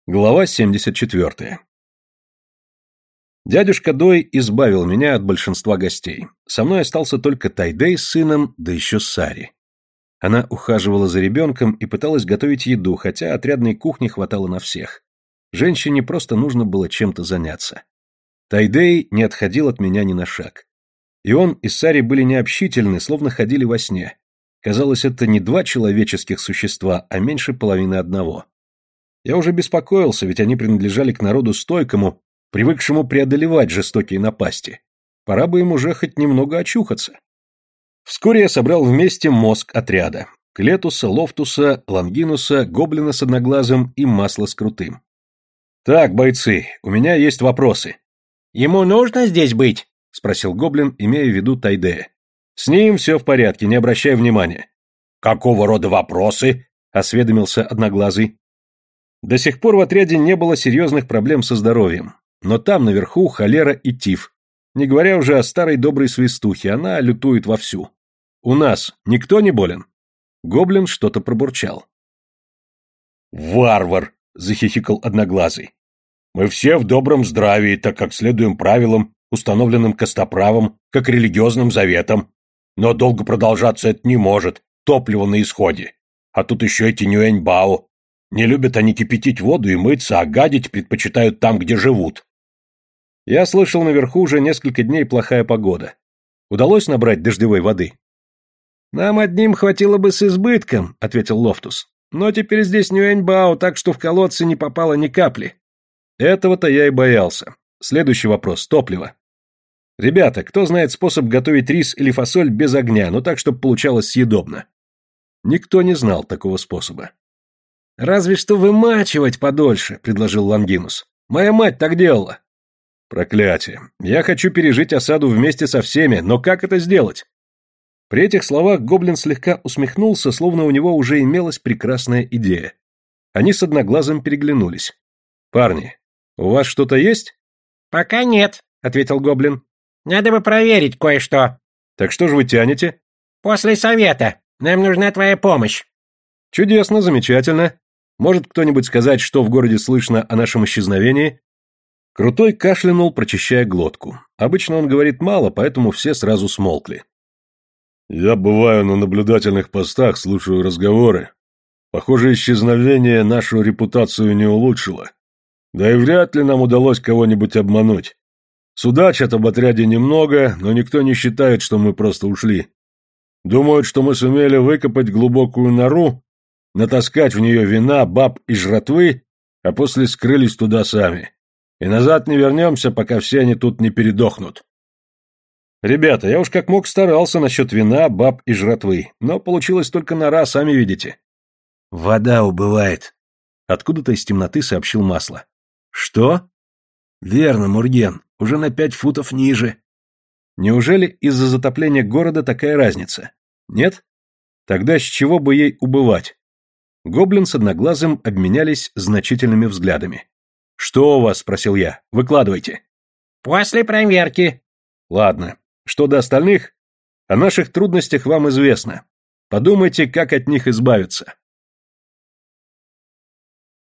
Глава 74. Дядюшка Дой избавил меня от большинства гостей. Со мной остался только Тайдей с сыном, да еще Сари. Она ухаживала за ребенком и пыталась готовить еду, хотя отрядной кухни хватало на всех. Женщине просто нужно было чем-то заняться. Тайдей не отходил от меня ни на шаг. И он, и Сари были необщительны, словно ходили во сне. Казалось, это не два человеческих существа, а меньше половины одного. Я уже беспокоился, ведь они принадлежали к народу стойкому, привыкшему преодолевать жестокие напасти. Пора бы им уже хоть немного очухаться. Вскоре я собрал вместе мозг отряда. Клетуса, Лофтуса, Лонгинуса, Гоблина с одноглазым и Масло с крутым. «Так, бойцы, у меня есть вопросы». «Ему нужно здесь быть?» — спросил Гоблин, имея в виду Тайдея. «С ним все в порядке, не обращай внимания». «Какого рода вопросы?» — осведомился одноглазый. До сих пор в отряде не было серьезных проблем со здоровьем, но там наверху холера и тиф, не говоря уже о старой доброй свистухе, она лютует вовсю. У нас никто не болен? Гоблин что-то пробурчал. «Варвар!» — захихикал одноглазый. «Мы все в добром здравии, так как следуем правилам, установленным костоправом, как религиозным заветам. Но долго продолжаться это не может, топливо на исходе. А тут еще эти Нюэньбао. Не любят они кипятить воду и мыться, а гадить предпочитают там, где живут». Я слышал, наверху уже несколько дней плохая погода. Удалось набрать дождевой воды? «Нам одним хватило бы с избытком», — ответил Лофтус. «Но теперь здесь Нюэньбао, так что в колодцы не попало ни капли». Этого-то я и боялся. Следующий вопрос — топливо. Ребята, кто знает способ готовить рис или фасоль без огня, но так, чтобы получалось съедобно? Никто не знал такого способа. «Разве что вымачивать подольше», — предложил Лонгинус. «Моя мать так делала». «Проклятие. Я хочу пережить осаду вместе со всеми, но как это сделать?» При этих словах гоблин слегка усмехнулся, словно у него уже имелась прекрасная идея. Они с одноглазым переглянулись. «Парни, у вас что-то есть?» «Пока нет», — ответил гоблин. «Надо бы проверить кое-что». «Так что же вы тянете?» «После совета. Нам нужна твоя помощь». «Чудесно, замечательно. Может кто-нибудь сказать, что в городе слышно о нашем исчезновении?» Крутой кашлянул, прочищая глотку. Обычно он говорит мало, поэтому все сразу смолкли. «Я бываю на наблюдательных постах, слушаю разговоры. Похоже, исчезновение нашу репутацию не улучшило. Да и вряд ли нам удалось кого-нибудь обмануть. Судачат об отряде немного, но никто не считает, что мы просто ушли. Думают, что мы сумели выкопать глубокую нору, натаскать в нее вина, баб и жратвы, а после скрылись туда сами. И назад не вернемся, пока все они тут не передохнут». «Ребята, я уж как мог старался насчет вина, баб и жратвы, но получилось только нора, сами видите». «Вода убывает», — откуда-то из темноты сообщил Масло. «Что?» «Верно, Мурген, уже на 5 футов ниже». «Неужели из-за затопления города такая разница? Нет? Тогда с чего бы ей убывать?» Гоблин с одноглазым обменялись значительными взглядами. «Что у вас?» — спросил я. «Выкладывайте». «После проверки». «Ладно. Что до остальных? О наших трудностях вам известно. Подумайте, как от них избавиться».